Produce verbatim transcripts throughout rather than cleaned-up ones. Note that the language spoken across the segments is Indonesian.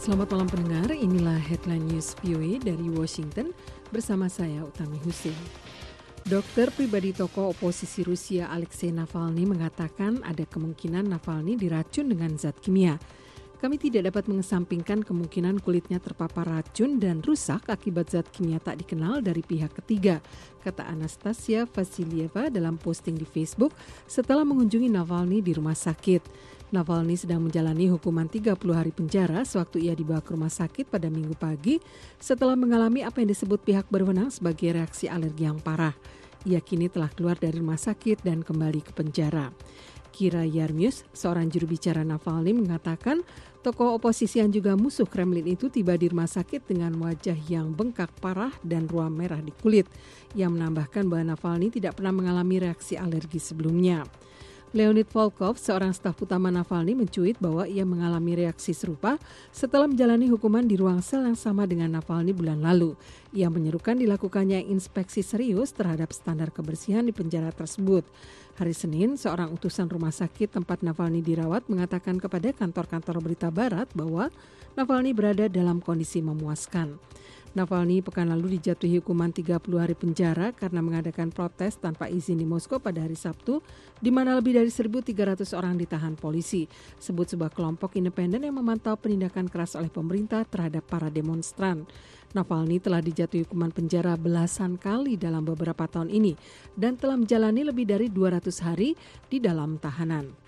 Selamat malam pendengar, inilah Headline News V O A dari Washington bersama saya Utami Husin. Dokter pribadi tokoh oposisi Rusia Alexei Navalny mengatakan ada kemungkinan Navalny diracun dengan zat kimia. Kami tidak dapat mengesampingkan kemungkinan kulitnya terpapar racun dan rusak akibat zat kimia tak dikenal dari pihak ketiga, kata Anastasia Vasilieva dalam posting di Facebook setelah mengunjungi Navalny di rumah sakit. Navalny sedang menjalani hukuman tiga puluh hari penjara sewaktu ia dibawa ke rumah sakit pada Minggu pagi setelah mengalami apa yang disebut pihak berwenang sebagai reaksi alergi yang parah. Ia kini telah keluar dari rumah sakit dan kembali ke penjara. Kira Yarmyus, seorang juru bicara Navalny, mengatakan tokoh oposisi yang juga musuh Kremlin itu tiba di rumah sakit dengan wajah yang bengkak parah dan ruam merah di kulit. Ia menambahkan bahwa Navalny tidak pernah mengalami reaksi alergi sebelumnya. Leonid Volkov, seorang staf utama Navalny, mencuit bahwa ia mengalami reaksi serupa setelah menjalani hukuman di ruang sel yang sama dengan Navalny bulan lalu. Ia menyerukan dilakukannya inspeksi serius terhadap standar kebersihan di penjara tersebut. Hari Senin, seorang utusan rumah sakit tempat Navalny dirawat mengatakan kepada kantor-kantor berita barat bahwa Navalny berada dalam kondisi memuaskan. Navalny pekan lalu dijatuhi hukuman tiga puluh hari penjara karena mengadakan protes tanpa izin di Moskow pada hari Sabtu, di mana lebih dari seribu tiga ratus orang ditahan polisi, sebut sebuah kelompok independen yang memantau penindakan keras oleh pemerintah terhadap para demonstran. Navalny telah dijatuhi hukuman penjara belasan kali dalam beberapa tahun ini dan telah menjalani lebih dari dua ratus hari di dalam tahanan.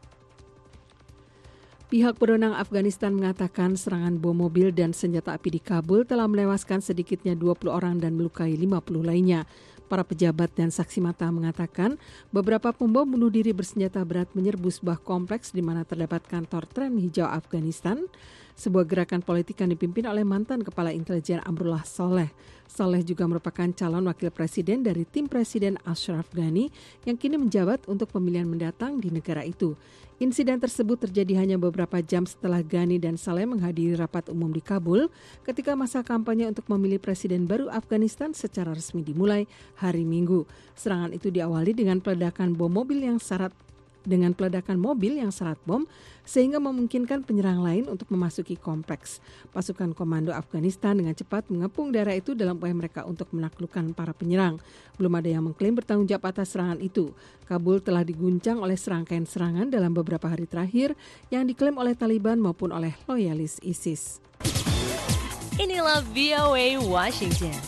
Pihak berwenang Afghanistan mengatakan serangan bom mobil dan senjata api di Kabul telah melewaskan sedikitnya dua puluh orang dan melukai lima puluh lainnya. Para pejabat dan saksi mata mengatakan beberapa pembom bunuh diri bersenjata berat menyerbu sebuah kompleks di mana terdapat kantor tren hijau Afghanistan, sebuah gerakan politik yang dipimpin oleh mantan Kepala Intelijen Amrullah Saleh. Saleh juga merupakan calon wakil presiden dari tim Presiden Ashraf Ghani yang kini menjabat untuk pemilihan mendatang di negara itu. Insiden tersebut terjadi hanya beberapa jam setelah Ghani dan Saleh menghadiri rapat umum di Kabul ketika masa kampanye untuk memilih presiden baru Afghanistan secara resmi dimulai hari Minggu. Serangan itu diawali dengan peledakan bom mobil yang syarat dengan peledakan mobil yang syarat bom sehingga memungkinkan penyerang lain untuk memasuki kompleks. Pasukan komando Afghanistan dengan cepat mengepung daerah itu dalam upaya mereka untuk menaklukkan para penyerang. Belum ada yang mengklaim bertanggung jawab atas serangan itu. Kabul telah diguncang oleh serangkaian serangan dalam beberapa hari terakhir yang diklaim oleh Taliban maupun oleh loyalis ISIS. Inilah V O A Washington.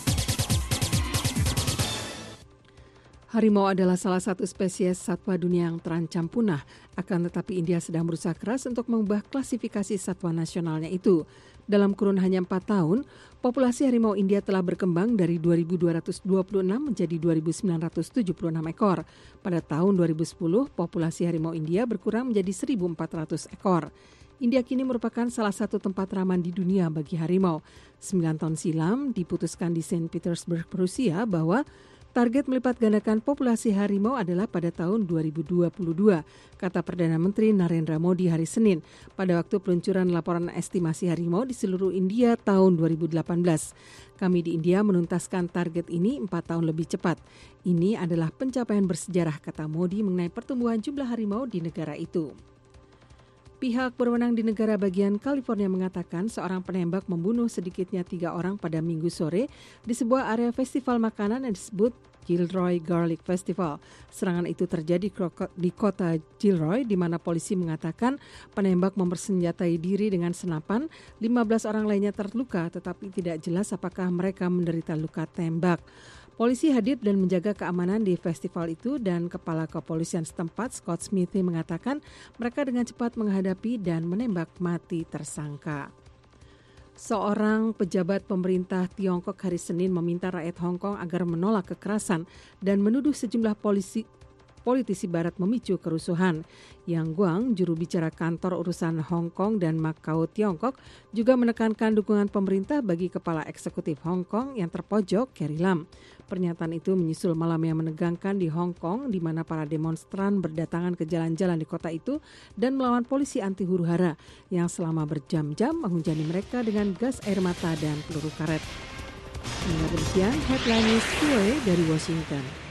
Harimau adalah salah satu spesies satwa dunia yang terancam punah, akan tetapi India sedang berusaha keras untuk mengubah klasifikasi satwa nasionalnya itu. Dalam kurun hanya empat tahun, populasi harimau India telah berkembang dari dua ribu dua ratus dua puluh enam menjadi dua ribu sembilan ratus tujuh puluh enam ekor. Pada tahun dua ribu sepuluh, populasi harimau India berkurang menjadi seribu empat ratus ekor. India kini merupakan salah satu tempat rawan di dunia bagi harimau. Sembilan tahun silam diputuskan di Saint Petersburg, Rusia bahwa target melipat gandakan populasi harimau adalah pada tahun dua ribu dua puluh dua, kata Perdana Menteri Narendra Modi hari Senin pada waktu peluncuran laporan estimasi harimau di seluruh India tahun dua ribu delapan belas. Kami di India menuntaskan target ini empat tahun lebih cepat. Ini adalah pencapaian bersejarah, kata Modi mengenai pertumbuhan jumlah harimau di negara itu. Pihak berwenang di negara bagian California mengatakan seorang penembak membunuh sedikitnya tiga orang pada Minggu sore di sebuah area festival makanan yang disebut Gilroy Garlic Festival. Serangan itu terjadi di kota Gilroy di mana polisi mengatakan penembak mempersenjatai diri dengan senapan. lima belas orang lainnya terluka tetapi tidak jelas apakah mereka menderita luka tembak. Polisi hadir dan menjaga keamanan di festival itu dan Kepala Kepolisian setempat Scott Smithy mengatakan mereka dengan cepat menghadapi dan menembak mati tersangka. Seorang pejabat pemerintah Tiongkok hari Senin meminta rakyat Hong Kong agar menolak kekerasan dan menuduh sejumlah polisi politisi barat memicu kerusuhan. Yang Guang, juru bicara kantor urusan Hong Kong dan Macau Tiongkok, juga menekankan dukungan pemerintah bagi kepala eksekutif Hong Kong yang terpojok, Carrie Lam. Pernyataan itu menyusul malam yang menegangkan di Hong Kong di mana para demonstran berdatangan ke jalan-jalan di kota itu dan melawan polisi anti huru-hara yang selama berjam-jam menghujani mereka dengan gas air mata dan peluru karet. Demikian Headline News V O A dari Washington.